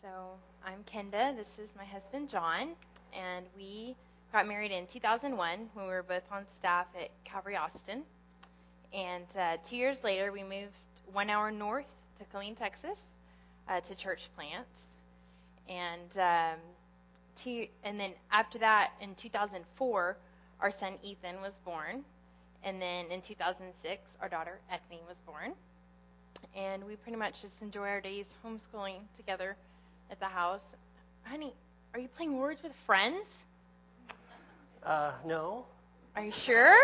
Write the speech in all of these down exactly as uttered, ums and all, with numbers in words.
So I'm Kenda. This is my husband, John, and we got married in two thousand one when we were both on staff at Calvary Austin. And uh, two years later, we moved one hour north to Killeen, Texas, uh, to church plant. And um, two, and then after that, in two thousand four, our son Ethan was born. And then in two thousand six, our daughter Ethne was born. And we pretty much just enjoy our days homeschooling together at the house. Honey, are you playing Words with Friends? Uh, no. Are you sure?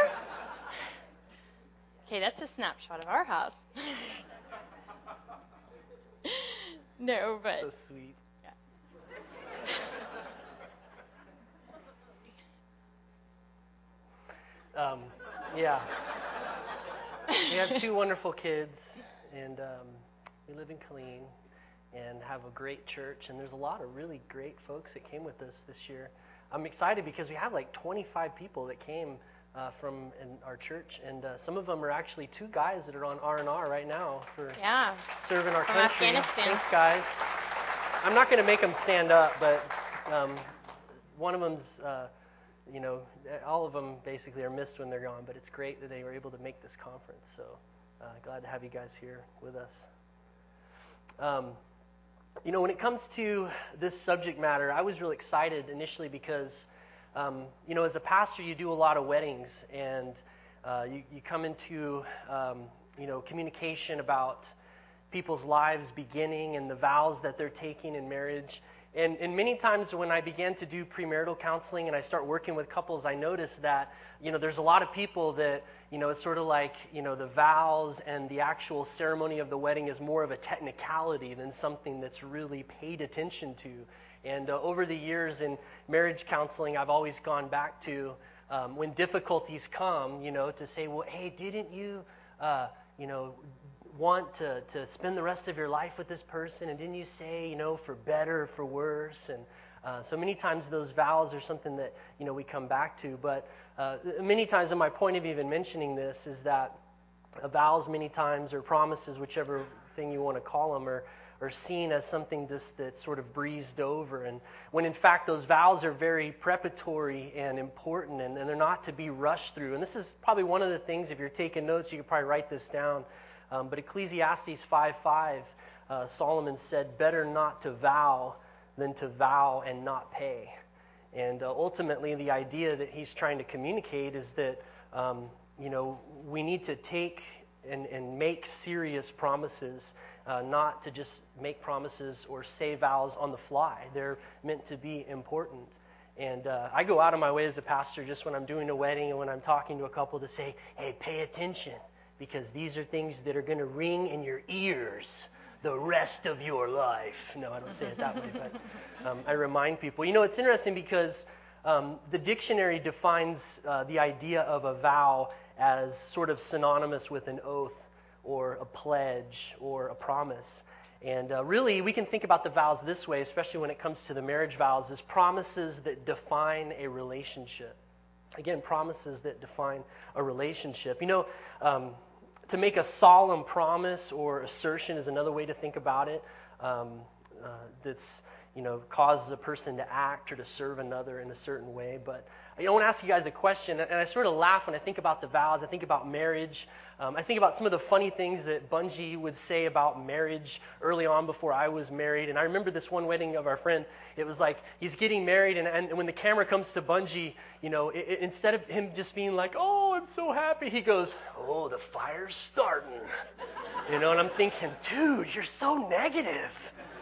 Okay, that's a snapshot of our house. No, but... So sweet. Yeah. Um, yeah. We have two wonderful kids, and um, we live in Killeen and have a great church, and there's a lot of really great folks that came with us this year. I'm excited because we have like twenty-five people that came uh, from in our church, and uh, some of them are actually two guys that are on R and R right now for yeah. serving our from country. Afghanistan. Thanks, guys. I'm not going to make them stand up, but um, one of them's, uh, you know, all of them basically are missed when they're gone, but it's great that they were able to make this conference, so uh, glad to have you guys here with us. Um, You know, when it comes to this subject matter, I was real excited initially because, um, you know, as a pastor, you do a lot of weddings, and uh, you, you come into, um, you know, communication about people's lives beginning and the vows that they're taking in marriage. And, and many times when I began to do premarital counseling and I start working with couples, I noticed that, you know, there's a lot of people that, you know, it's sort of like, you know, the vows and the actual ceremony of the wedding is more of a technicality than something that's really paid attention to. And uh, over the years in marriage counseling, I've always gone back to um, when difficulties come, you know, to say, well, hey, didn't you, uh, you know, want to, to spend the rest of your life with this person? And didn't you say, you know, for better or for worse? And uh, so many times those vows are something that, you know, we come back to. But uh, many times, and my point of even mentioning this is that uh, vows many times, or promises, whichever thing you want to call them, are, are seen as something just that's sort of breezed over. And when in fact those vows are very preparatory and important, and, and they're not to be rushed through. And this is probably one of the things, if you're taking notes, you could probably write this down. Um, but Ecclesiastes five five, uh, Solomon said, better not to vow than to vow and not pay. And uh, ultimately, the idea that he's trying to communicate is that, um, you know, we need to take and, and make serious promises, uh, not to just make promises or say vows on the fly. They're meant to be important. And uh, I go out of my way as a pastor just when I'm doing a wedding and when I'm talking to a couple to say, hey, pay attention, because these are things that are going to ring in your ears the rest of your life. No, I don't say it that way, but um, I remind people. You know, it's interesting because um, the dictionary defines uh, the idea of a vow as sort of synonymous with an oath or a pledge or a promise. And uh, really, we can think about the vows this way, especially when it comes to the marriage vows, as promises that define a relationship. Again, promises that define a relationship. You know, um, to make a solemn promise or assertion is another way to think about it. Um, uh, that's, you know, causes a person to act or to serve another in a certain way. But I want to ask you guys a question, and I sort of laugh when I think about the vows. I think about marriage. Um, I think about some of the funny things that Bungie would say about marriage early on before I was married. And I remember this one wedding of our friend. It was like he's getting married, and, and when the camera comes to Bungie, you know, it, it, instead of him just being like, oh, I'm so happy, he goes, oh, the fire's starting. You know, and I'm thinking, dude, you're so negative.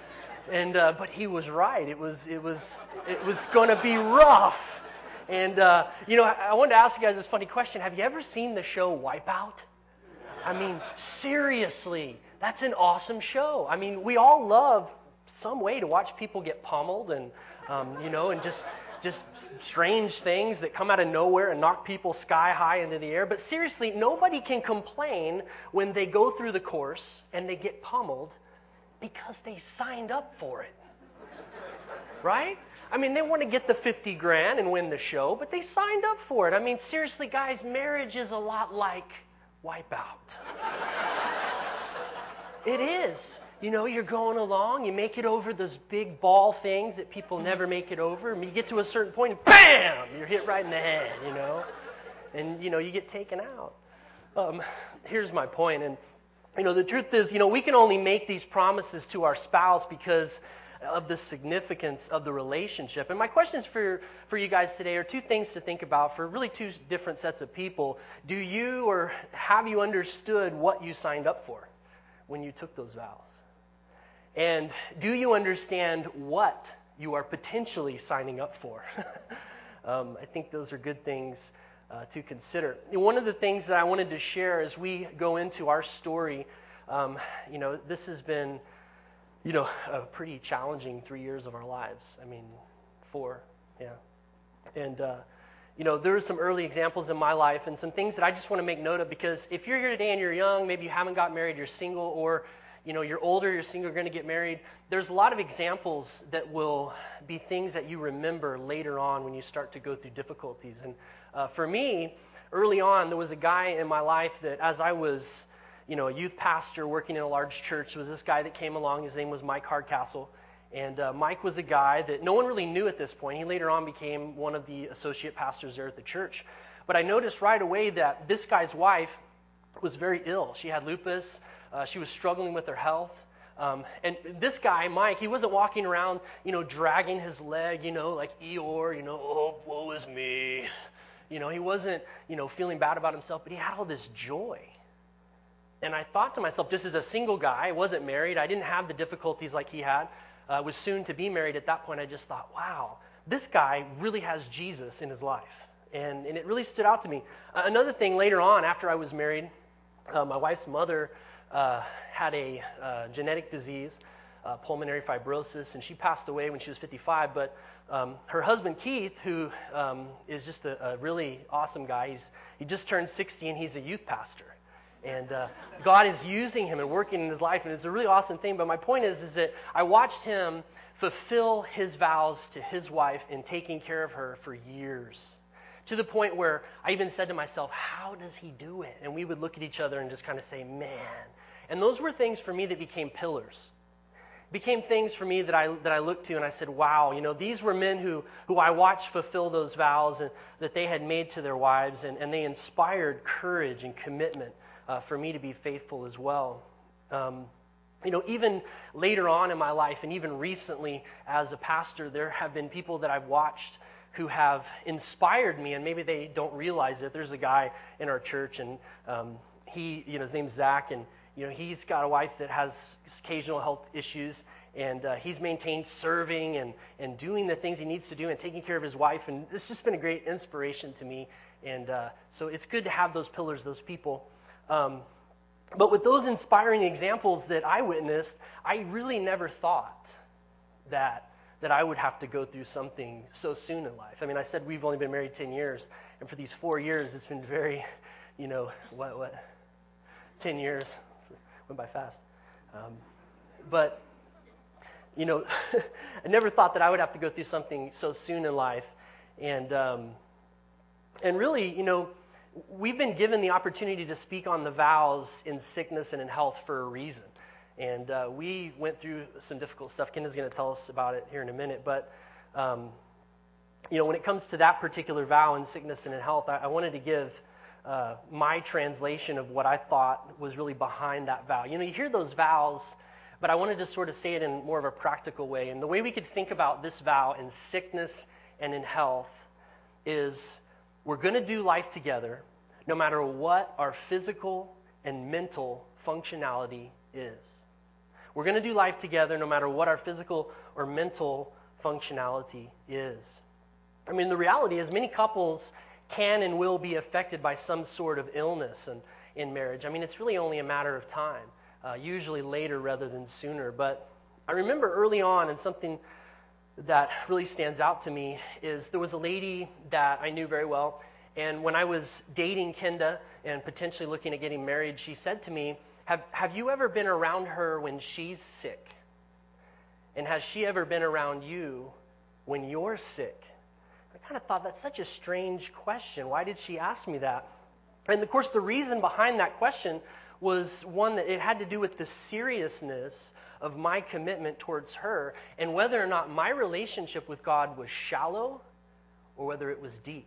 And uh, but he was right. It was it was it was going to be rough. And uh, you know, I, I wanted to ask you guys this funny question. Have you ever seen the show Wipeout? I mean, seriously, that's an awesome show. I mean, we all love some way to watch people get pummeled, and um, you know, and just just strange things that come out of nowhere and knock people sky high into the air. But seriously, nobody can complain when they go through the course and they get pummeled, because they signed up for it, right? I mean, they want to get the fifty grand and win the show, but they signed up for it. I mean, seriously, guys, marriage is a lot like Wipeout. It is. You know, you're going along, you make it over those big ball things that people never make it over, and you get to a certain point, and bam, you're hit right in the head, you know, and, you know, you get taken out. Um, here's my point, and, you know, the truth is, you know, we can only make these promises to our spouse because of the significance of the relationship. And my questions for, for you guys today are two things to think about for really two different sets of people. Do you or have you understood what you signed up for when you took those vows? And do you understand what you are potentially signing up for? um, I think those are good things uh, to consider. And one of the things that I wanted to share as we go into our story, um, you know, this has been, you know, a pretty challenging three years of our lives. I mean, four, yeah. And, uh, you know, there are some early examples in my life and some things that I just want to make note of, because if you're here today and you're young, maybe you haven't got married, you're single, or you know, you're older, you're single, you're going to get married. There's a lot of examples that will be things that you remember later on when you start to go through difficulties. And uh, for me, early on, there was a guy in my life that as I was, you know, a youth pastor working in a large church, there was this guy that came along. His name was Mike Hardcastle. And uh, Mike was a guy that no one really knew at this point. He later on became one of the associate pastors there at the church. But I noticed right away that this guy's wife was very ill. She had lupus. Uh, she was struggling with her health. Um, and this guy, Mike, he wasn't walking around, you know, dragging his leg, you know, like Eeyore, you know, oh, woe is me. You know, he wasn't, you know, feeling bad about himself, but he had all this joy. And I thought to myself, just as a single guy, I wasn't married, I didn't have the difficulties like he had, uh, was soon to be married at that point, I just thought, wow, this guy really has Jesus in his life. And, and it really stood out to me. Uh, another thing, later on, after I was married, uh, my wife's mother Uh, had a uh, genetic disease, uh, pulmonary fibrosis, and she passed away when she was fifty-five. But um, her husband, Keith, who um, is just a, a really awesome guy, he's, he just turned sixty, and he's a youth pastor. And uh, God is using him and working in his life, and it's a really awesome thing. But my point is, is that I watched him fulfill his vows to his wife in taking care of her for years. To the point where I even said to myself, how does he do it? And we would look at each other and just kind of say, man. And those were things for me that became pillars. Became things for me that I that I looked to and I said, wow, you know, these were men who, who I watched fulfill those vows and, that they had made to their wives, and, and they inspired courage and commitment uh, for me to be faithful as well. Um, you know, even later on in my life, and even recently as a pastor, there have been people that I've watched who have inspired me, and maybe they don't realize it. There's a guy in our church, and um, he, you know, his name's Zach, and you know, he's got a wife that has occasional health issues, and uh, he's maintained serving and, and doing the things he needs to do and taking care of his wife, and it's just been a great inspiration to me, and uh, so it's good to have those pillars, those people. Um, but with those inspiring examples that I witnessed, I really never thought that that I would have to go through something so soon in life. I mean, I said we've only been married ten years, and for these four years, it's been very, you know, what, what, ten years, went by fast. Um, but, you know, I never thought that I would have to go through something so soon in life. And, um, and really, you know, we've been given the opportunity to speak on the vows in sickness and in health for a reason. And uh, we went through some difficult stuff. Kenda's going to tell us about it here in a minute. But, um, you know, when it comes to that particular vow in sickness and in health, I, I wanted to give uh, my translation of what I thought was really behind that vow. You know, you hear those vows, but I wanted to sort of say it in more of a practical way. And the way we could think about this vow in sickness and in health is we're going to do life together no matter what our physical and mental functionality is. We're going to do life together no matter what our physical or mental functionality is. I mean, the reality is many couples can and will be affected by some sort of illness in, in marriage. I mean, it's really only a matter of time, uh, usually later rather than sooner. But I remember early on, and something that really stands out to me is there was a lady that I knew very well, and when I was dating Kenda and potentially looking at getting married, she said to me, Have, have you ever been around her when she's sick? And has she ever been around you when you're sick? I kind of thought that's such a strange question. Why did she ask me that? And of course, the reason behind that question was one that it had to do with the seriousness of my commitment towards her and whether or not my relationship with God was shallow or whether it was deep.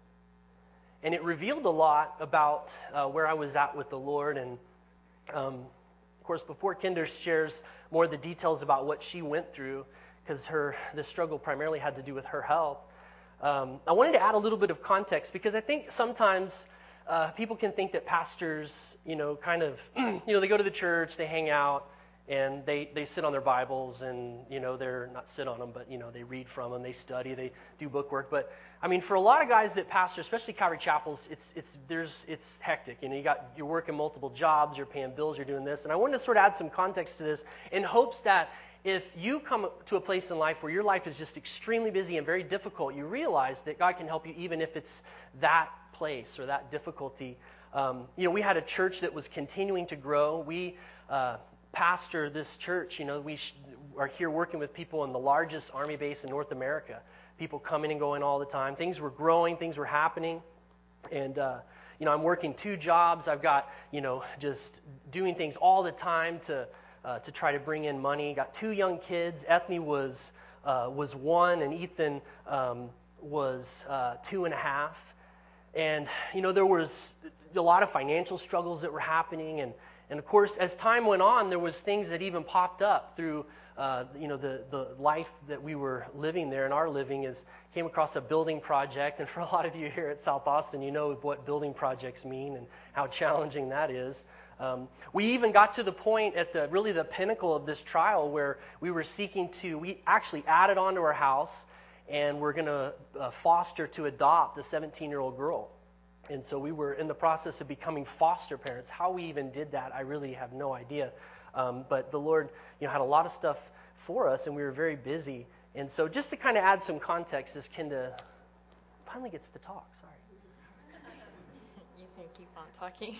And it revealed a lot about uh, where I was at with the Lord. And um, of course, before Kinder shares more of the details about what she went through, because her the struggle primarily had to do with her health, um, I wanted to add a little bit of context because I think sometimes uh, people can think that pastors, you know, kind of, you know, they go to the church, they hang out, and they, they sit on their Bibles and, you know, they're not sit on them, but, you know, they read from them, they study, they do book work. But, I mean, for a lot of guys that pastor, especially Calvary Chapels, it's it's there's it's hectic. You know, you got, you're working multiple jobs, you're paying bills, you're doing this. And I wanted to sort of add some context to this in hopes that if you come to a place in life where your life is just extremely busy and very difficult, you realize that God can help you even if it's that place or that difficulty. Um, you know, we had a church that was continuing to grow. We uh, pastor this church. You know, we sh- are here working with people in the largest army base in North America. People coming and going all the time. Things were growing. Things were happening. And, uh, you know, I'm working two jobs. I've got, you know, just doing things all the time to uh, to try to bring in money. Got two young kids. Ethne was uh, was one, and Ethan um, was uh, two and a half. And, you know, there was a lot of financial struggles that were happening. And, and of course, as time went on, there was things that even popped up through, uh, you know, the, the life that we were living there. And our living is came across a building project. And for a lot of you here at South Austin, you know what building projects mean and how challenging that is. Um, we even got to the point at the really the pinnacle of this trial where we were seeking to, we actually added on to our house, and we're going to uh, foster to adopt a seventeen-year-old girl. And so we were in the process of becoming foster parents. How we even did that, I really have no idea. Um, but the Lord, you know, had a lot of stuff for us, and we were very busy. And so just to kind of add some context, as Kinda finally gets to talk. Sorry. You can keep on talking.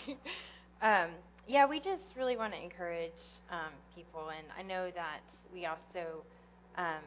um, yeah, we just really want to encourage um, people, and I know that we also um,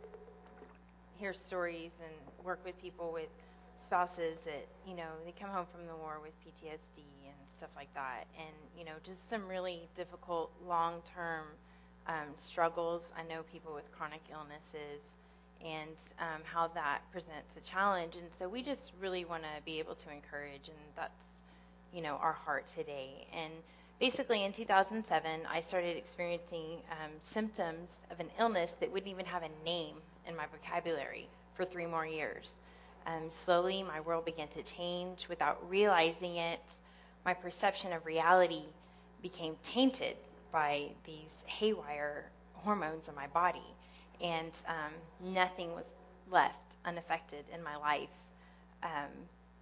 hear stories and work with people with spouses that, you know, they come home from the war with P T S D and stuff like that, and, you know, just some really difficult long-term um, struggles. I know people with chronic illnesses and um, how that presents a challenge, and so we just really want to be able to encourage, and that's, you know, our heart today. And basically in two thousand seven, I started experiencing um, symptoms of an illness that wouldn't even have a name in my vocabulary for three more years. Um, slowly, my world began to change without realizing it. My perception of reality became tainted by these haywire hormones in my body, and um, nothing was left unaffected in my life. Um,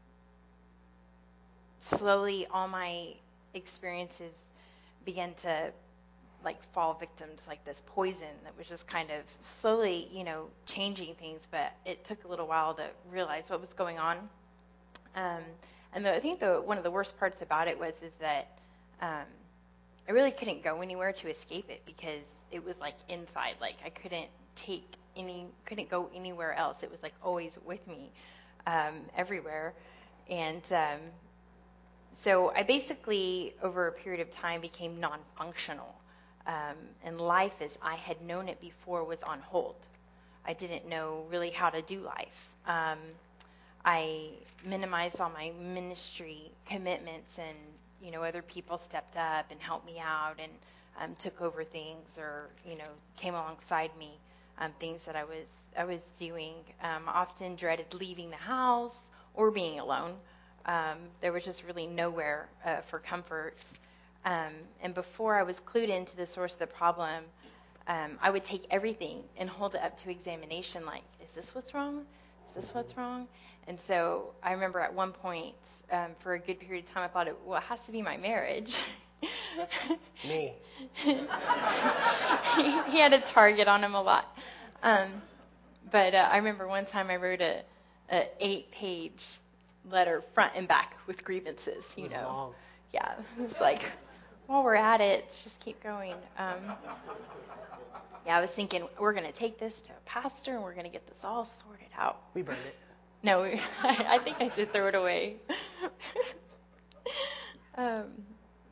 slowly, all my experiences began to like fall victim to like this poison that was just kind of slowly, you know, changing things, but it took a little while to realize what was going on. Um, and the, I think the, one of the worst parts about it was is that um, I really couldn't go anywhere to escape it because it was like inside. Like I couldn't take any, couldn't go anywhere else. It was like always with me, um, everywhere. And um, so I basically, over a period of time, became non-functional. Um, and life as I had known it before was on hold. I didn't know really how to do life. Um, I minimized all my ministry commitments, and you know, other people stepped up and helped me out and um, took over things, or you know, came alongside me, um, things that I was I was doing. Um, often dreaded leaving the house or being alone. Um, there was just really nowhere uh, for comfort. Um, and before I was clued into the source of the problem, um, I would take everything and hold it up to examination like, is this what's wrong? Is this what's wrong? And so I remember at one point, um, for a good period of time, I thought, it, well, it has to be my marriage. Me. he, he had a target on him a lot. Um, but uh, I remember one time I wrote a, a eight-page letter front and back with grievances, you know. Long. Yeah, it's like, while we're at it, just keep going. Um, yeah, I was thinking, we're going to take this to a pastor, and we're going to get this all sorted out. We burned it. No, we, I think I did throw it away. um,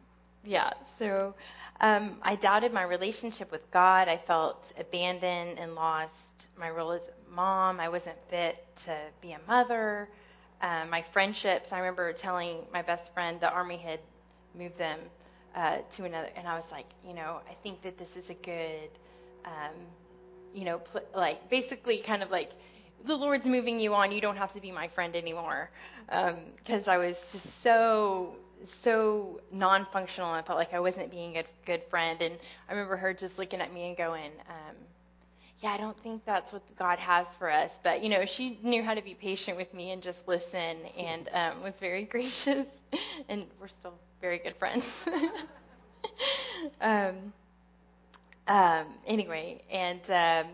yeah, so um, I doubted my relationship with God. I felt abandoned and lost my role as a mom. I wasn't fit to be a mother. Um, my friendships, I remember telling my best friend the Army had moved them uh, to another, and I was like, you know, I think that this is a good, um, you know, pl- like basically kind of like, the Lord's moving you on, you don't have to be my friend anymore. Because um, I was just so, so non-functional. I felt like I wasn't being a good friend. And I remember her just looking at me and going, um, yeah, I don't think that's what God has for us. But, you know, she knew how to be patient with me and just listen, and um, was very gracious. And we're still very good friends. um, um, anyway, and... Um,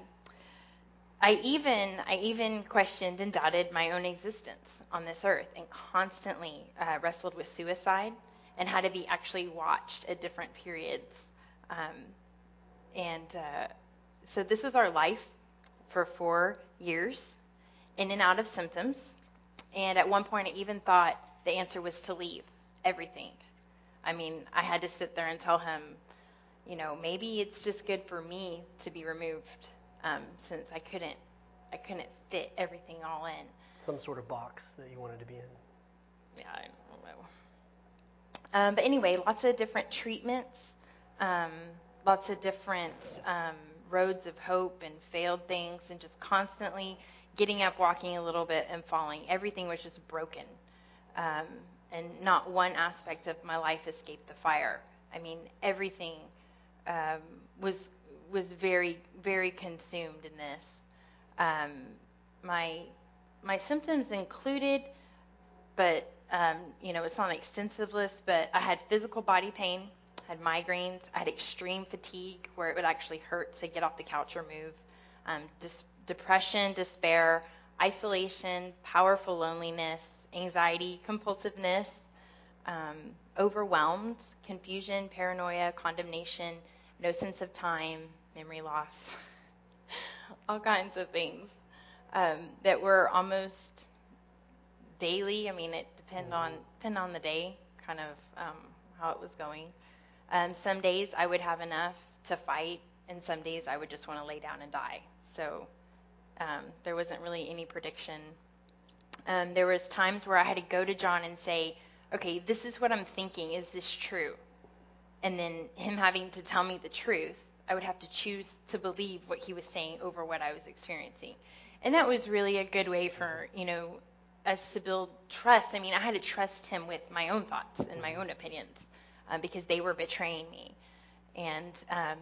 I even I even questioned and doubted my own existence on this earth, and constantly uh, wrestled with suicide and had to be actually watched at different periods. Um, and uh, so this was our life for four years, in and out of symptoms. And at one point, I even thought the answer was to leave everything. I mean, I had to sit there and tell him, you know, maybe it's just good for me to be removed. Um, since I couldn't, I couldn't fit everything all in. Some sort of box that you wanted to be in. Yeah, I don't know. Um, but anyway, lots of different treatments, um, lots of different um, roads of hope and failed things, and just constantly getting up, walking a little bit, and falling. Everything was just broken, um, and not one aspect of my life escaped the fire. I mean, everything um, was. was very, very consumed in this. Um, my my symptoms included, but um, you know, it's not an extensive list, but I had physical body pain, had migraines, I had extreme fatigue where it would actually hurt to get off the couch or move, um, dis- depression, despair, isolation, powerful loneliness, anxiety, compulsiveness, um, overwhelmed, confusion, paranoia, condemnation, no sense of time, memory loss, all kinds of things um, that were almost daily. I mean, it depended on depend on the day, kind of um, how it was going. Um, some days I would have enough to fight, and some days I would just want to lay down and die. So um, there wasn't really any prediction. Um, there was times where I had to go to John and say, okay, this is what I'm thinking. Is this true? And then him having to tell me the truth, I would have to choose to believe what he was saying over what I was experiencing. And that was really a good way for, you know, us to build trust. I mean, I had to trust him with my own thoughts and my own opinions um, because they were betraying me. And, um,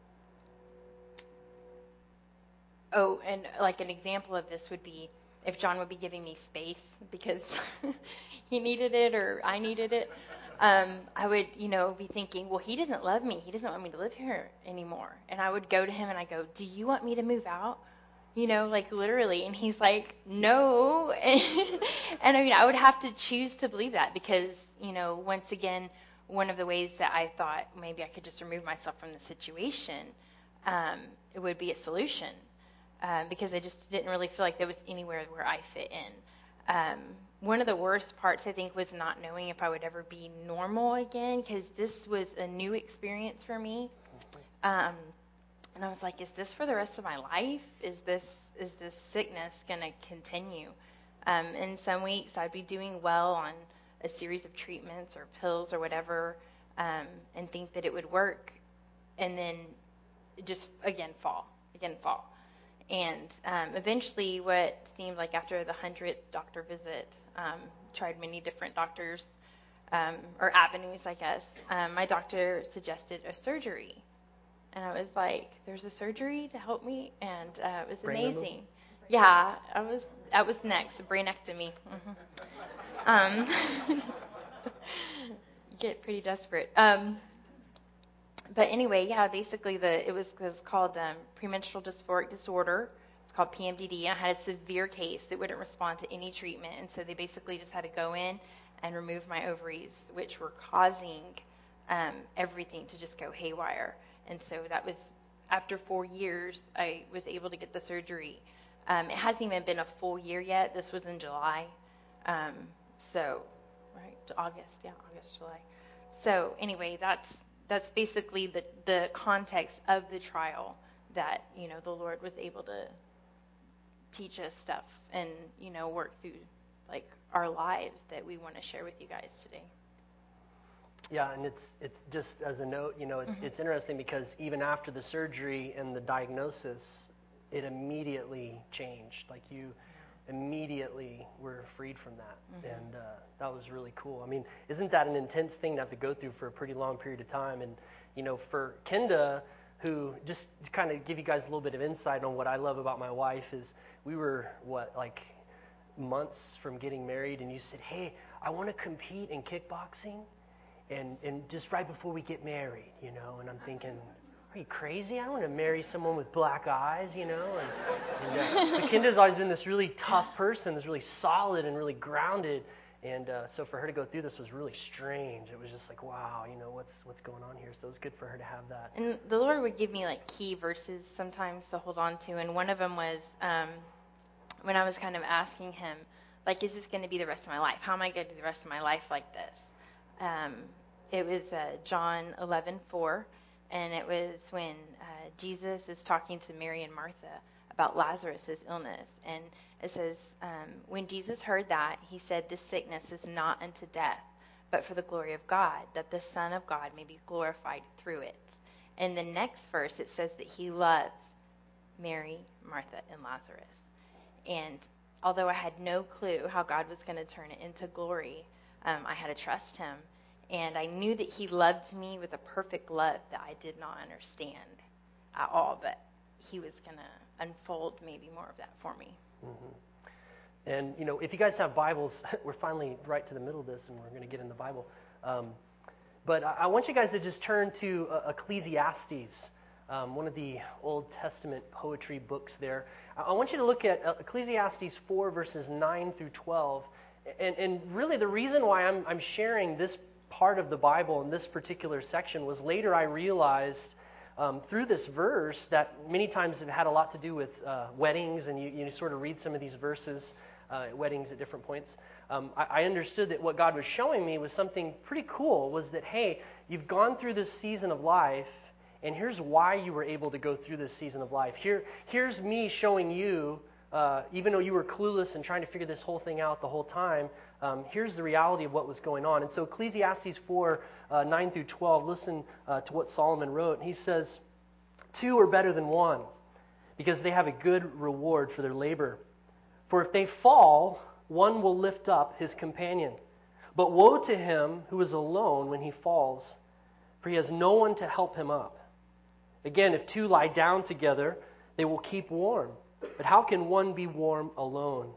oh, and like an example of this would be if John would be giving me space because he needed it or I needed it. Um, I would, you know, be thinking, well, he doesn't love me. He doesn't want me to live here anymore. And I would go to him and I go, do you want me to move out? You know, like literally. And he's like, no. And I mean, I would have to choose to believe that because, you know, once again, one of the ways that I thought maybe I could just remove myself from the situation, um, it would be a solution um, because I just didn't really feel like there was anywhere where I fit in. Um, one of the worst parts, I think, was not knowing if I would ever be normal again because this was a new experience for me. Um, and I was like, is this for the rest of my life? Is this is this sickness going to continue? Um, and some weeks I'd be doing well on a series of treatments or pills or whatever um, and think that it would work and then just, again, fall, again, fall. And um, eventually what seemed like after the hundredth doctor visit, um, tried many different doctors um, or avenues, I guess, um, my doctor suggested a surgery. And I was like, there's a surgery to help me? And uh, it was Brain amazing. removal? Yeah, I was. That was next, a brainectomy. Mm-hmm. Um, get pretty desperate. Um, but anyway, yeah, basically the it was, it was called um, premenstrual dysphoric disorder. It's called P M D D. I had a severe case that wouldn't respond to any treatment, and so they basically just had to go in and remove my ovaries, which were causing um, everything to just go haywire. And so that was, after four years, I was able to get the surgery. Um, it hasn't even been a full year yet. This was in July. Um, so, right, August, yeah, August, July. so anyway, that's that's basically the the context of the trial that, you know, the Lord was able to teach us stuff and, you know, work through like our lives that we want to share with you guys today. Yeah, and it's it's just as a note, you know, it's Mm-hmm. it's interesting because even after the surgery and the diagnosis, it immediately changed. Like you immediately were freed from that, Mm-hmm. and uh, that was really cool. I mean, isn't that an intense thing to have to go through for a pretty long period of time? And you know, for Kenda, who just to kind of give you guys a little bit of insight on what I love about my wife is we were what like months from getting married, and you said, "Hey, I want to compete in kickboxing." And and just right before we get married, you know, and I'm thinking, are you crazy? I don't want to marry someone with black eyes, you know. And, and uh, but Kenda's always been this really tough person, this really solid and really grounded. And uh, so for her to go through this was really strange. It was just like, wow, you know, what's what's going on here? So it was good for her to have that. And the Lord would give me like key verses sometimes to hold on to, and one of them was um, when I was kind of asking Him, like, is this going to be the rest of my life? How am I going to do the rest of my life like this? Um, it was uh, John eleven four, and it was when uh, Jesus is talking to Mary and Martha about Lazarus' illness. And it says, um, when Jesus heard that, He said, this sickness is not unto death, but for the glory of God, that the Son of God may be glorified through it. In the next verse, it says that He loves Mary, Martha, and Lazarus. And although I had no clue how God was going to turn it into glory, Um, I had to trust Him, and I knew that He loved me with a perfect love that I did not understand at all, but He was going to unfold maybe more of that for me. Mm-hmm. And, you know, if you guys have Bibles, we're finally right to the middle of this, and we're going to get in the Bible. Um, but I, I want you guys to just turn to uh, Ecclesiastes, um, one of the Old Testament poetry books there. I, I want you to look at uh, Ecclesiastes four, verses nine through twelve. And, and really the reason why I'm, I'm sharing this part of the Bible in this particular section was later I realized um, through this verse that many times it had a lot to do with uh, weddings, and you, you sort of read some of these verses uh, at weddings at different points. Um, I, I understood that what God was showing me was something pretty cool, was that, hey, you've gone through this season of life, and here's why you were able to go through this season of life. Here, here's me showing you Uh, even though you were clueless and trying to figure this whole thing out the whole time, um, here's the reality of what was going on. And so Ecclesiastes four, uh, nine through twelve, listen uh, to what Solomon wrote. He says, two are better than one, because they have a good reward for their labor. For if they fall, one will lift up his companion. But woe to him who is alone when he falls, for he has no one to help him up. Again, if two lie down together, they will keep warm. But how can one be warm alone?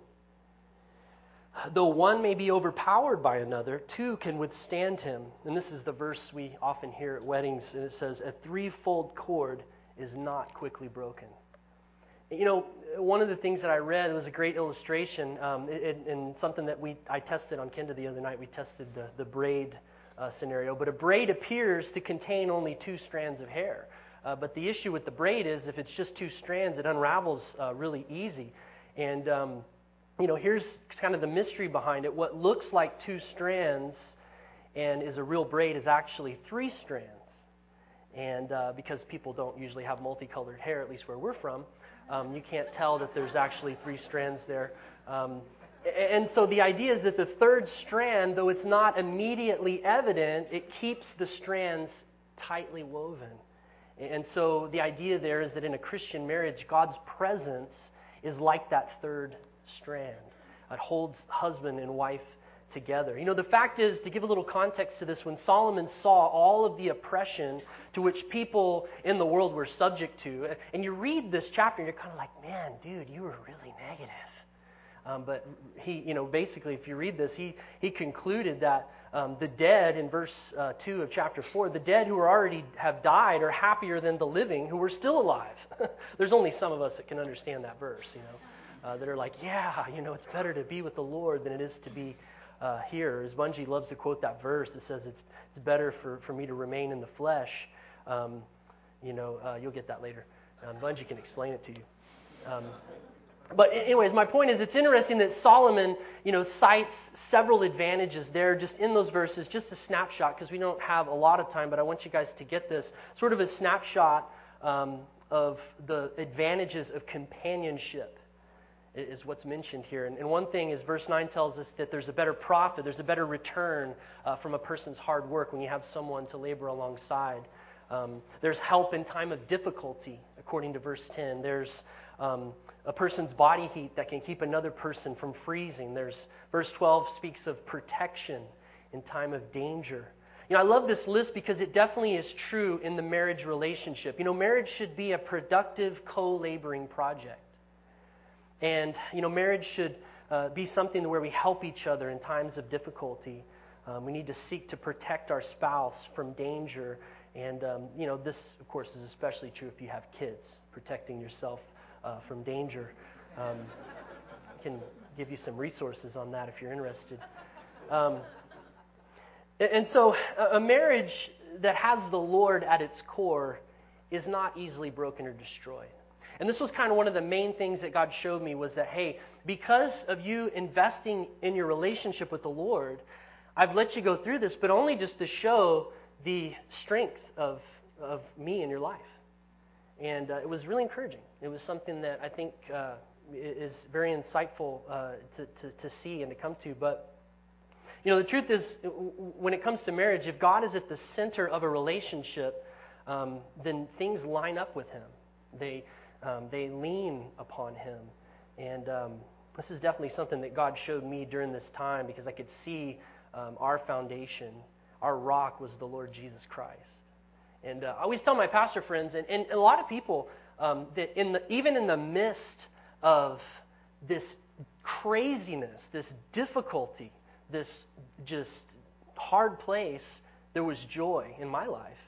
Though one may be overpowered by another, two can withstand him. And this is the verse we often hear at weddings, and it says, a threefold cord is not quickly broken. You know, one of the things that I read was a great illustration, um, and something that we I tested on Kenda the other night. We tested the, the braid uh, scenario. But a braid appears to contain only two strands of hair. Uh, but the issue with the braid is if it's just two strands, it unravels uh, really easy. And, um, you know, here's kind of the mystery behind it. What looks like two strands and is a real braid is actually three strands. And uh, because people don't usually have multicolored hair, at least where we're from, um, you can't tell that there's actually three strands there. Um, and so the idea is that the third strand, though it's not immediately evident, it keeps the strands tightly woven. And so the idea there is that in a Christian marriage, God's presence is like that third strand. It holds husband and wife together. You know, the fact is, to give a little context to this, when Solomon saw all of the oppression to which people in the world were subject to, and you read this chapter and you're kind of like, man, dude, you were really negative. Um, but he, you know, basically, if you read this, he, he concluded that Um, the dead, in verse uh, two of chapter four, the dead who are already have died are happier than the living who are still alive. There's only some of us that can understand that verse, you know, uh, that are like, yeah, you know, it's better to be with the Lord than it is to be uh, here. As Bungie loves to quote that verse that says it's it's better for, for me to remain in the flesh. Um, you know, uh, you'll get that later. Um, Bungie can explain it to you. Um, but anyways, my point is, it's interesting that Solomon, you know, cites several advantages there just in those verses, just a snapshot, because we don't have a lot of time, but I want you guys to get this, sort of a snapshot um, of the advantages of companionship is what's mentioned here. And, and one thing is verse nine tells us that there's a better profit, there's a better return uh, from a person's hard work when you have someone to labor alongside. Um, there's help in time of difficulty, according to verse ten. There's um, a person's body heat that can keep another person from freezing. There's verse twelve speaks of protection in time of danger. You know, I love this list because it definitely is true in the marriage relationship. You know, marriage should be a productive co-laboring project. And, you know, marriage should uh, be something where we help each other in times of difficulty. Um, we need to seek to protect our spouse from danger. And, um, you know, this, of course, is especially true if you have kids, protecting yourself uh, from danger. Um, I can give you some resources on that if you're interested. Um, and so a marriage that has the Lord at its core is not easily broken or destroyed. And this was kind of one of the main things that God showed me was that, hey, because of you investing in your relationship with the Lord, I've let you go through this, but only just to show the strength of, of me in your life. And uh, it was really encouraging. It was something that I think uh, is very insightful uh, to, to, to see and to come to. But, you know, the truth is, when it comes to marriage, if God is at the center of a relationship, um, then things line up with Him. They Um, they lean upon Him. And um, this is definitely something that God showed me during this time because I could see um, our foundation, our rock was the Lord Jesus Christ. And uh, I always tell my pastor friends, and, and a lot of people, um, that in the, even in the midst of this craziness, this difficulty, this just hard place, there was joy in my life.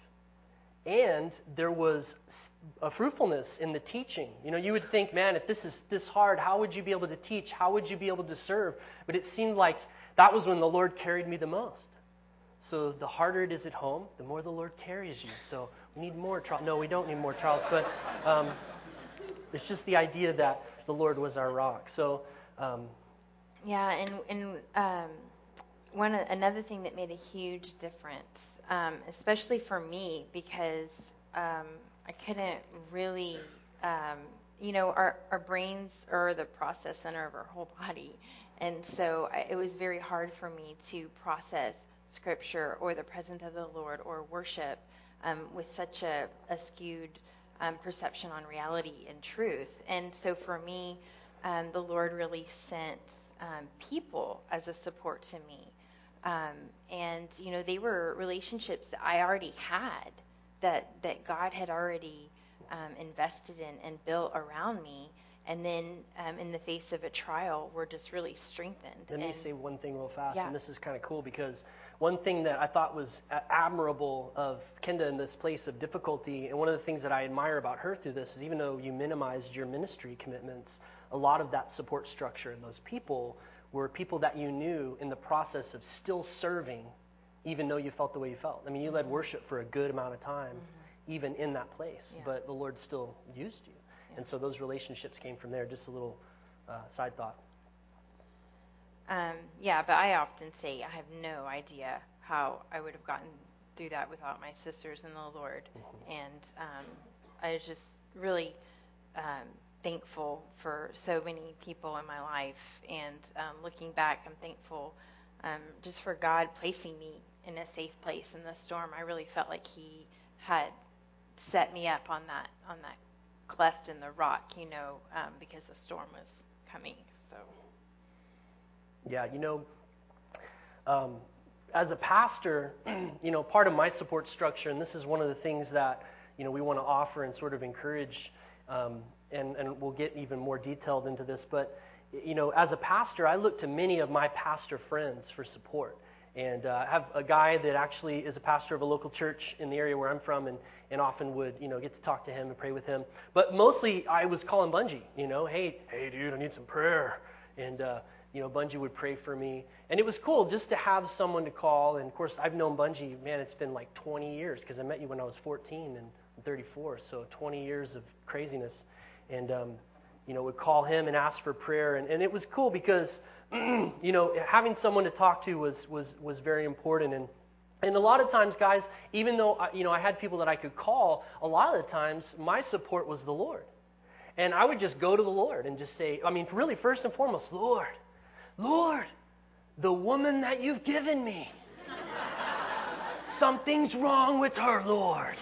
And there was a fruitfulness in the teaching. You know, you would think, man, if this is this hard, how would you be able to teach? How would you be able to serve? But it seemed like that was when the Lord carried me the most. So the harder it is at home, the more the Lord carries you. So we need more trials. No, we don't need more trials. But um, it's just the idea that the Lord was our rock. So um, yeah, and and um, one another thing that made a huge difference, um, especially for me, because um, I couldn't really, um, you know, our, our brains are the process center of our whole body. And so I, it was very hard for me to process Scripture or the presence of the Lord or worship um, with such a, a skewed um, perception on reality and truth. And so for me, um, the Lord really sent um, people as a support to me. Um, and, you know, they were relationships that I already had. That, that God had already um, invested in and built around me, and then um, in the face of a trial, were just really strengthened. Let me and, say one thing real fast, yeah. and this is kind of cool because one thing that I thought was admirable of Kenda in this place of difficulty, and one of the things that I admire about her through this is even though you minimized your ministry commitments, a lot of that support structure and those people were people that you knew in the process of still serving even though you felt the way you felt. I mean, you led worship for a good amount of time, mm-hmm. even in that place, yeah. but the Lord still used you. Yeah. And so those relationships came from there. Just a little uh, side thought. Um, yeah, but I often say I have no idea how I would have gotten through that without my sisters in the Lord. Mm-hmm. And um, I was just really um, thankful for so many people in my life. And um, looking back, I'm thankful um, just for God placing me in a safe place in the storm. I really felt like He had set me up on that on that cleft in the rock, you know, um, because the storm was coming. So. Yeah, you know, um, as a pastor, you know, part of my support structure, and this is one of the things that, you know, we want to offer and sort of encourage, um, and, and we'll get even more detailed into this, but, you know, as a pastor, I look to many of my pastor friends for support. And uh, I have a guy that actually is a pastor of a local church in the area where I'm from, and, and often would, you know, get to talk to him and pray with him. But mostly I was calling Bungie, you know, hey, hey, dude, I need some prayer. And, uh, you know, Bungie would pray for me. And it was cool just to have someone to call. And, of course, I've known Bungie, man, it's been like twenty years because I met you when I was fourteen and I'm thirty-four, so twenty years of craziness. And, um, you know, would call him and ask for prayer. And, and it was cool because, you know, having someone to talk to was, was, was very important. And, and a lot of times, guys, even though, you know, I had people that I could call, a lot of the times my support was the Lord. And I would just go to the Lord and just say, I mean, really, first and foremost, Lord, Lord, the woman that you've given me, something's wrong with her, Lord.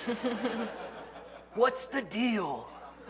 What's the deal?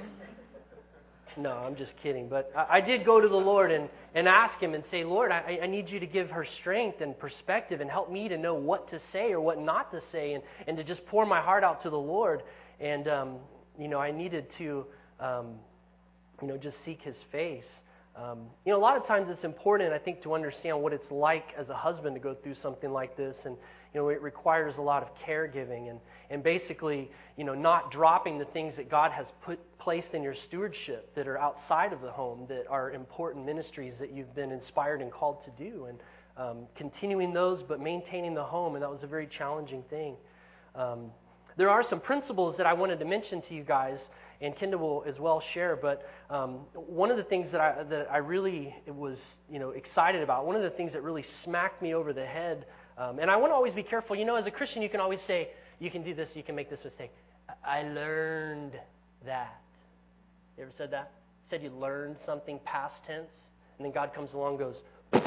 No, I'm just kidding. But I, I did go to the Lord and, and ask him and say, Lord, I, I need you to give her strength and perspective and help me to know what to say or what not to say, and, and to just pour my heart out to the Lord. And, um, you know, I needed to, um, you know, just seek his face. Um, you know, a lot of times it's important, I think, to understand what it's like as a husband to go through something like this. And, you know, it requires a lot of caregiving and, and basically, you know, not dropping the things that God has put placed in your stewardship that are outside of the home, that are important ministries that you've been inspired and called to do, and um, continuing those but maintaining the home. And that was a very challenging thing. Um, there are some principles that I wanted to mention to you guys, and Kendall will as well share, but um, one of the things that I, that I really was, you know, excited about, one of the things that really smacked me over the head, um, and I want to always be careful. You know, as a Christian, you can always say, you can do this, you can make this mistake. I learned that. You ever said that? Said you learned something past tense, and then God comes along and goes,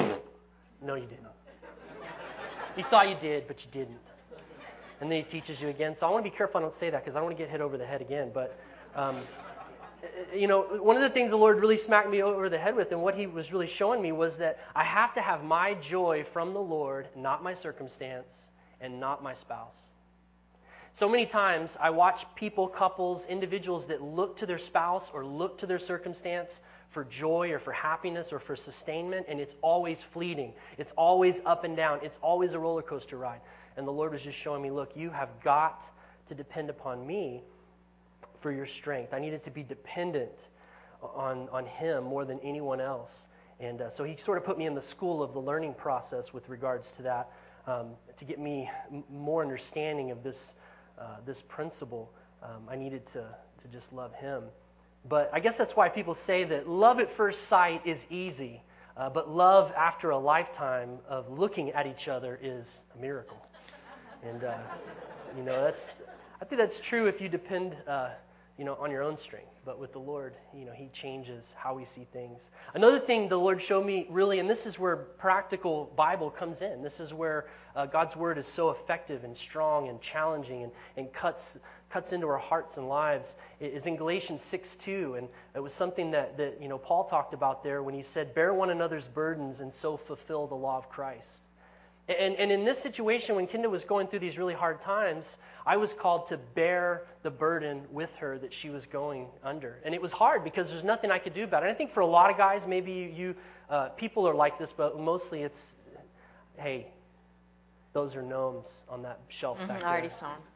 no, you didn't. You thought you did, but you didn't. And then he teaches you again. So I want to be careful I don't say that because I don't want to get hit over the head again. But, um, you know, one of the things the Lord really smacked me over the head with, and what he was really showing me, was that I have to have my joy from the Lord, not my circumstance, and not my spouse. So many times I watch people, couples, individuals that look to their spouse or look to their circumstance for joy or for happiness or for sustainment, and it's always fleeting. It's always up and down. It's always a roller coaster ride. And the Lord was just showing me, look, you have got to depend upon me for your strength. I needed to be dependent on, on him more than anyone else. And uh, so he sort of put me in the school of the learning process with regards to that, um, to get me m- more understanding of this uh, this principle. Um, I needed to, to just love him. But I guess that's why people say that love at first sight is easy, uh, but love after a lifetime of looking at each other is a miracle. And, uh, you know, that's, I think that's true if you depend, uh, you know, on your own strength. But with the Lord, you know, he changes how we see things. Another thing the Lord showed me, really, and this is where practical Bible comes in. This is where uh, God's Word is so effective and strong and challenging and, and cuts cuts into our hearts and lives, is in Galatians six two. And it was something that, that, you know, Paul talked about there when he said, bear one another's burdens and so fulfill the law of Christ. And, and in this situation, when Kendall was going through these really hard times, I was called to bear the burden with her that she was going under. And it was hard because there's nothing I could do about it. And I think for a lot of guys, maybe you, you uh, people are like this, but mostly it's, hey, those are gnomes on that shelf Mm-hmm, back there. I already saw them.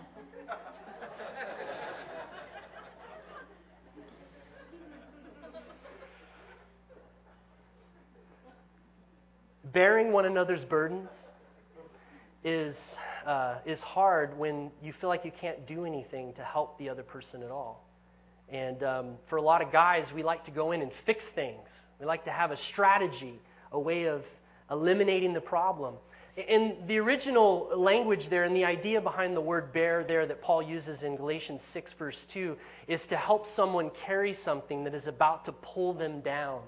Bearing one another's burdens is uh, is hard when you feel like you can't do anything to help the other person at all. And um, for a lot of guys, we like to go in and fix things. We like to have a strategy, a way of eliminating the problem. In the original language there, and the idea behind the word bear there that Paul uses in Galatians six verse two, is to help someone carry something that is about to pull them down.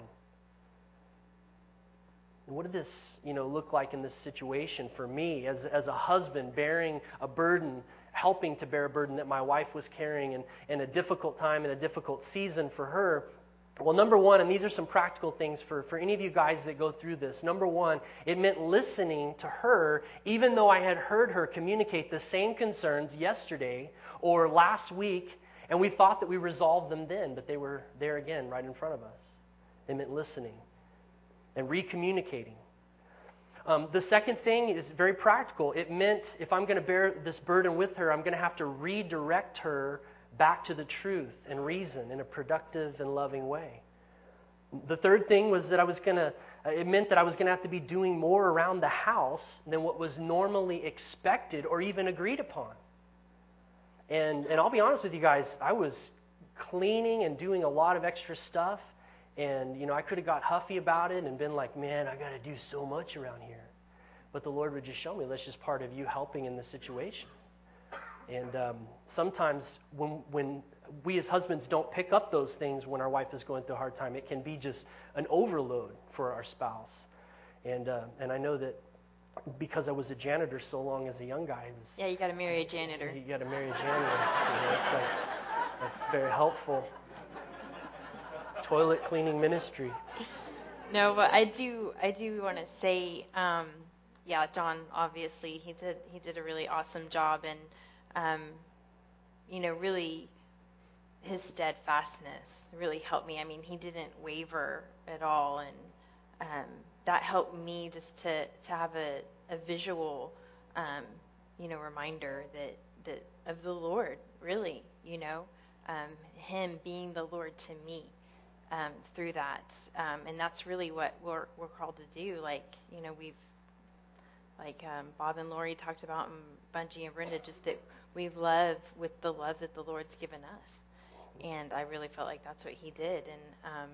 And what did this, you know, look like in this situation for me as, as a husband, bearing a burden, helping to bear a burden that my wife was carrying in, in a difficult time, in a difficult season for her? Well, number one, and these are some practical things for, for any of you guys that go through this. Number one, it meant listening to her, even though I had heard her communicate the same concerns yesterday or last week, and we thought that we resolved them then, but they were there again right in front of us. It meant listening and recommunicating. Um, the second thing is very practical. It meant if I'm going to bear this burden with her, I'm going to have to redirect her back to the truth and reason in a productive and loving way. The third thing was that I was going to, it meant that I was going to have to be doing more around the house than what was normally expected or even agreed upon. And and I'll be honest with you guys, I was cleaning and doing a lot of extra stuff. And, you know, I could have got huffy about it and been like, man, I got to do so much around here. But the Lord would just show me, that's just part of you helping in the situation. And um, sometimes when when we as husbands don't pick up those things when our wife is going through a hard time, it can be just an overload for our spouse. And uh, and I know that because I was a janitor so long as a young guy. It was, yeah, you got to marry a janitor. You got to marry a janitor. You know, it's like, that's very helpful. Toilet cleaning ministry. No, but I do I do want to say, um, yeah, John, obviously he did he did a really awesome job, and um, you know, really his steadfastness really helped me. I mean, he didn't waver at all, and um, that helped me just to to have a, a visual, um, you know, reminder that that of the Lord, really, you know, um, him being the Lord to me. Um, through that, um, and that's really what we're we're called to do. Like, you know, we've like um, Bob and Lori talked about, and Bungie and Brenda, just that we love with the love that the Lord's given us, and I really felt like that's what He did. And um,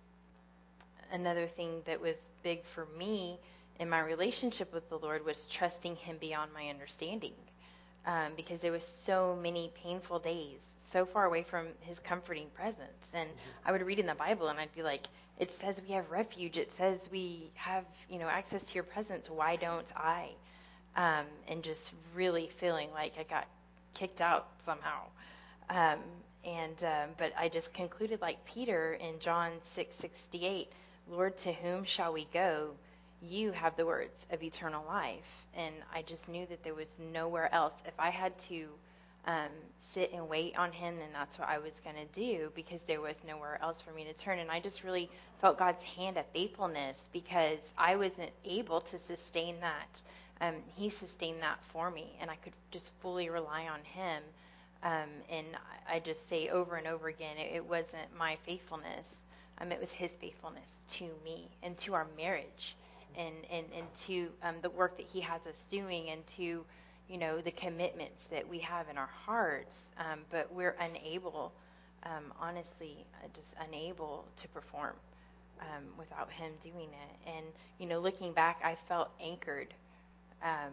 another thing that was big for me in my relationship with the Lord was trusting Him beyond my understanding, um, because there was so many painful days, so far away from His comforting presence. And mm-hmm. I would read in the Bible and I'd be like, it says we have refuge. It says we have, you know, access to your presence. Why don't I? Um, and just really feeling like I got kicked out somehow. Um, and um, but I just concluded like Peter in John six sixty-eight, Lord, to whom shall we go? You have the words of eternal life. And I just knew that there was nowhere else. If I had to Um, sit and wait on Him, and that's what I was going to do, because there was nowhere else for me to turn. And I just really felt God's hand of faithfulness, because I wasn't able to sustain that. Um, he sustained that for me, and I could just fully rely on Him. Um, and I just say over and over again, it, it wasn't my faithfulness. Um, it was His faithfulness to me and to our marriage, and, and, and to um, the work that He has us doing, and to you know, the commitments that we have in our hearts, um, but we're unable, um, honestly, uh, just unable to perform um, without Him doing it. And, you know, looking back, I felt anchored. Um,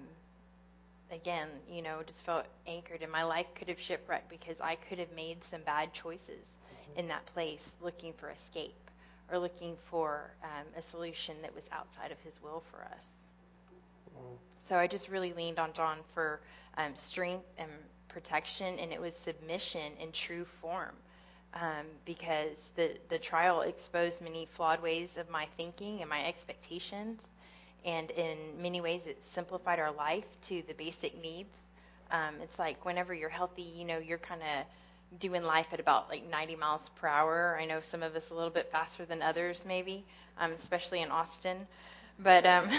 again, you know, just felt anchored, and my life could have shipwrecked because I could have made some bad choices mm-hmm. in that place, looking for escape or looking for um, a solution that was outside of His will for us. Mm-hmm. So I just really leaned on John for um, strength and protection, and it was submission in true form, um, because the, the trial exposed many flawed ways of my thinking and my expectations, and in many ways it simplified our life to the basic needs. Um, it's like whenever you're healthy, you know, you're kind of doing life at about like ninety miles per hour. I know some of us a little bit faster than others maybe, um, especially in Austin. But um,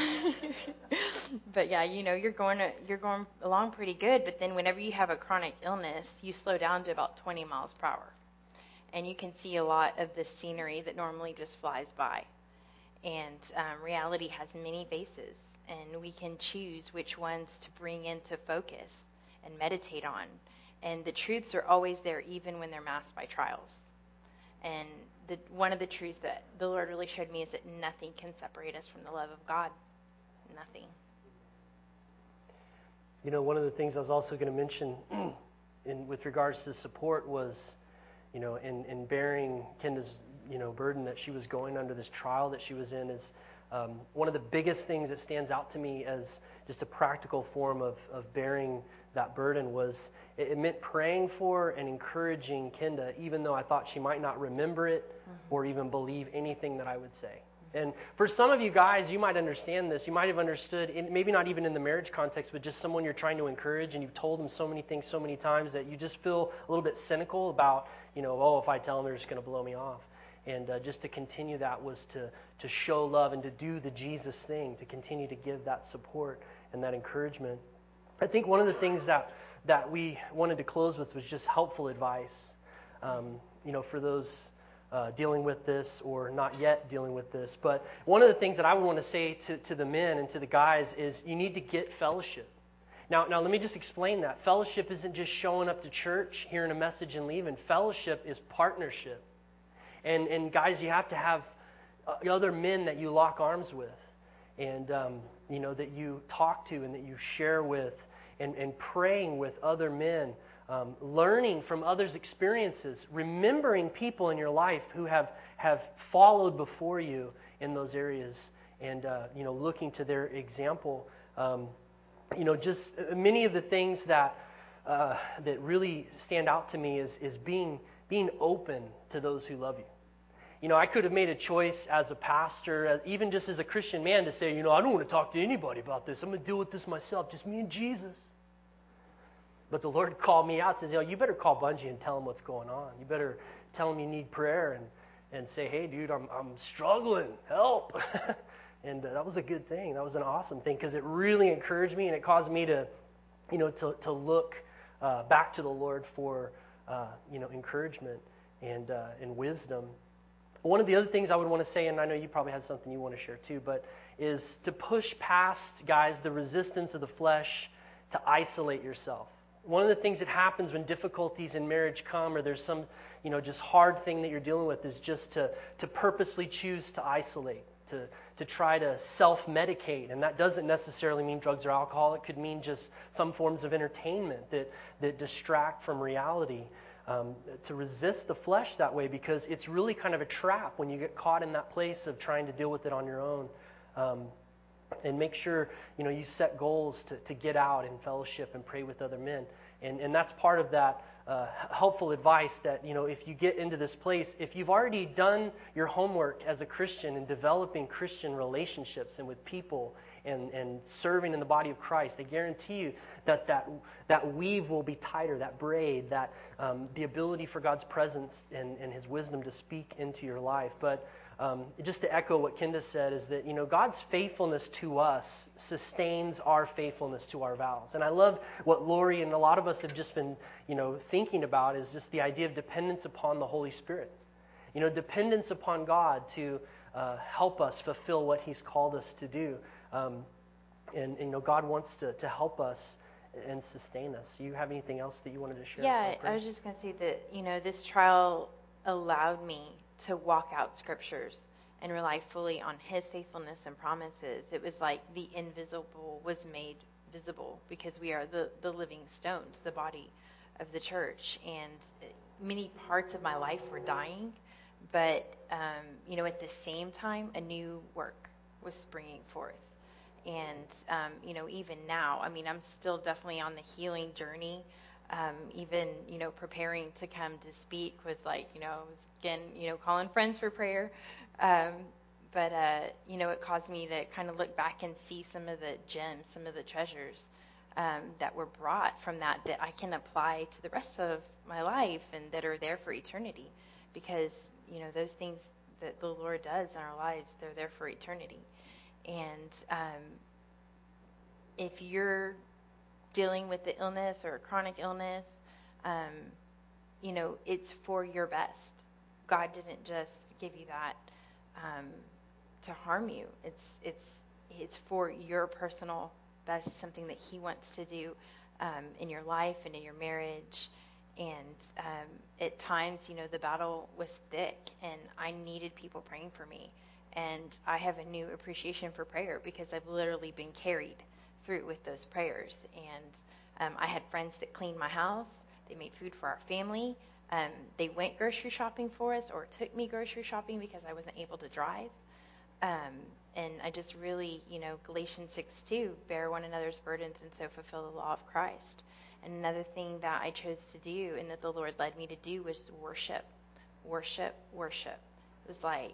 but yeah, you know, you're going to, you're going along pretty good. But then whenever you have a chronic illness, you slow down to about twenty miles per hour, and you can see a lot of the scenery that normally just flies by. And um, reality has many faces, and we can choose which ones to bring into focus and meditate on. And the truths are always there, even when they're masked by trials. And the, one of the truths that the Lord really showed me is that nothing can separate us from the love of God. Nothing. You know, one of the things I was also going to mention in with regards to support was, you know, in, in bearing Kenda's, you know, burden that she was going under, this trial that she was in, is um, one of the biggest things that stands out to me as just a practical form of, of bearing that burden was it, it meant praying for and encouraging Kenda, even though I thought she might not remember it mm-hmm. or even believe anything that I would say. Mm-hmm. And for some of you guys, you might understand this. You might have understood, in, maybe not even in the marriage context, but just someone you're trying to encourage, and you've told them so many things so many times that you just feel a little bit cynical about, you know, oh, if I tell them, they're just going to blow me off. And uh, just to continue that was to, to show love and to do the Jesus thing, to continue to give that support and that encouragement. I think one of the things that, that we wanted to close with was just helpful advice, um, you know, for those uh, dealing with this or not yet dealing with this. But one of the things that I would want to say to, to the men and to the guys is you need to get fellowship. Now, now let me just explain that. Fellowship isn't just showing up to church, hearing a message, and leaving. Fellowship is partnership. And, and guys, you have to have other men that you lock arms with, and um, you know, that you talk to and that you share with, and, and praying with other men, um, learning from others' experiences, remembering people in your life who have, have followed before you in those areas, and uh, you know, looking to their example. Um, you know, just many of the things that uh, that really stand out to me is is being being open to those who love you. You know, I could have made a choice as a pastor, even just as a Christian man, to say, you know, I don't want to talk to anybody about this. I'm going to deal with this myself, just me and Jesus. But the Lord called me out and says, you know, you better call Bungie and tell him what's going on. You better tell him you need prayer, and, and say, hey, dude, I'm I'm struggling. Help. And uh, that was a good thing. That was an awesome thing, because it really encouraged me, and it caused me to, you know, to, to look uh, back to the Lord for, uh, you know, encouragement and uh, and wisdom. One of the other things I would want to say, and I know you probably have something you want to share too, but is to push past, guys, the resistance of the flesh to isolate yourself. One of the things that happens when difficulties in marriage come, or there's some, you know, just hard thing that you're dealing with, is just to, to purposely choose to isolate, to, to try to self-medicate. And that doesn't necessarily mean drugs or alcohol. It could mean just some forms of entertainment that, that distract from reality. Um, to resist the flesh that way, because it's really kind of a trap when you get caught in that place of trying to deal with it on your own. Um, and make sure, you know, you set goals to, to get out and fellowship and pray with other men. And, and that's part of that uh, helpful advice that, you know, if you get into this place, if you've already done your homework as a Christian in developing Christian relationships and with people and, and serving in the body of Christ, I guarantee you that that, that weave will be tighter, that braid, that um, the ability for God's presence and, and His wisdom to speak into your life. But um, just to echo what Kenda said, is that, you know, God's faithfulness to us sustains our faithfulness to our vows. And I love what Lori and a lot of us have just been, you know, thinking about, is just the idea of dependence upon the Holy Spirit. You know, dependence upon God to uh, help us fulfill what He's called us to do. Um, and, and, you know, God wants to, to help us and sustain us. Do you have anything else that you wanted to share? Yeah, I was just going to say that, you know, this trial allowed me to walk out scriptures and rely fully on His faithfulness and promises. It was like the invisible was made visible, because we are the, the living stones, the body of the church. And many parts of my life were dying, but, um, you know, at the same time, a new work was springing forth. And, um, you know, even now, I mean, I'm still definitely on the healing journey. Um, even, you know, preparing to come to speak was like, you know, again, you know, calling friends for prayer. Um, but, uh, you know, it caused me to kind of look back and see some of the gems, some of the treasures um, that were brought from that, that I can apply to the rest of my life and that are there for eternity. Because, you know, those things that the Lord does in our lives, they're there for eternity. And um, if you're dealing with the illness or a chronic illness, um, you know, it's for your best. God didn't just give you that um, to harm you. It's it's it's for your personal best, something that He wants to do um, in your life and in your marriage. And um, at times, you know, the battle was thick, and I needed people praying for me. And I have a new appreciation for prayer, because I've literally been carried through with those prayers. And um, I had friends that cleaned my house. They made food for our family. Um, they went grocery shopping for us, or took me grocery shopping because I wasn't able to drive. Um, and I just really, you know, Galatians six two, bear one another's burdens and so fulfill the law of Christ. And another thing that I chose to do and that the Lord led me to do was worship, worship, worship. It was like,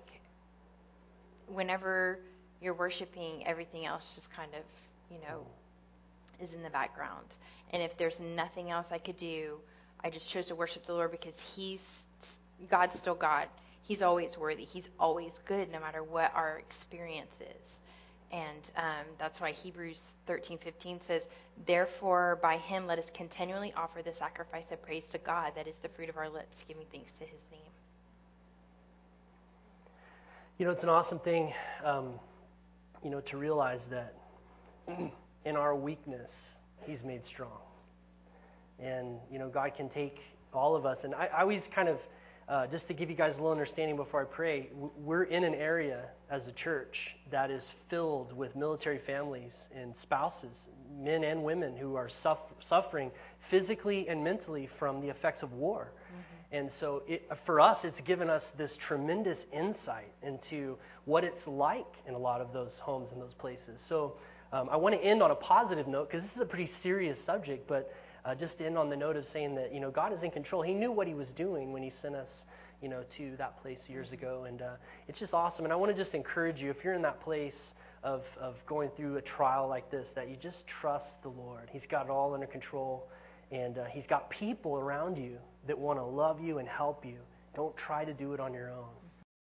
whenever you're worshiping, everything else just kind of, you know, is in the background. And if there's nothing else I could do, I just chose to worship the Lord, because He's, God's still God. He's always worthy. He's always good, no matter what our experience is. And um, that's why Hebrews thirteen fifteen says, therefore by Him let us continually offer the sacrifice of praise to God, that is the fruit of our lips, giving thanks to His name. You know, it's an awesome thing, um, you know, to realize that in our weakness, He's made strong. And, you know, God can take all of us. And I, I always kind of, uh, just to give you guys a little understanding before I pray, we're in an area as a church that is filled with military families and spouses, men and women who are suff- suffering physically and mentally from the effects of war. Mm-hmm. And so it, for us, it's given us this tremendous insight into what it's like in a lot of those homes and those places. So um, I want to end on a positive note, because this is a pretty serious subject, but uh, just to end on the note of saying that, you know, God is in control. He knew what he was doing when he sent us, you know, to that place years ago. And uh, it's just awesome. And I want to just encourage you, if you're in that place of, of going through a trial like this, that you just trust the Lord. He's got it all under control. And uh, he's got people around you that want to love you and help you. Don't try to do it on your own.